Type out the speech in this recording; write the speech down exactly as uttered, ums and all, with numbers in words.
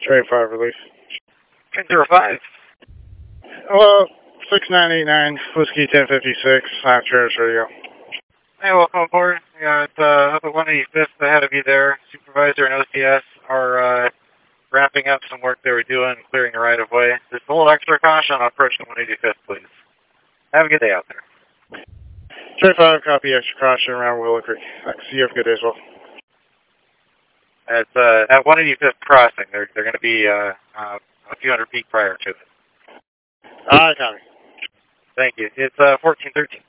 Trade five release. ten zero five. Hello, six nine eight nine, Whiskey ten fifty-six, Hot Church Radio. Hey, welcome aboard. We got uh, up at one eighty-fifth ahead of you there. Supervisor and O C S are uh, wrapping up some work they were doing, clearing the right of way. Just a little extra caution on approaching one eighty-fifth, please. Have a good day out there. Trade five, copy extra caution around Willow Creek. Thanks. You have a good day as well. At, uh, at one eighty-fifth crossing, they're, they're going to be uh, uh, a few hundred feet prior to it. Alright, copy. Thank you. It's uh, fourteen thirteen.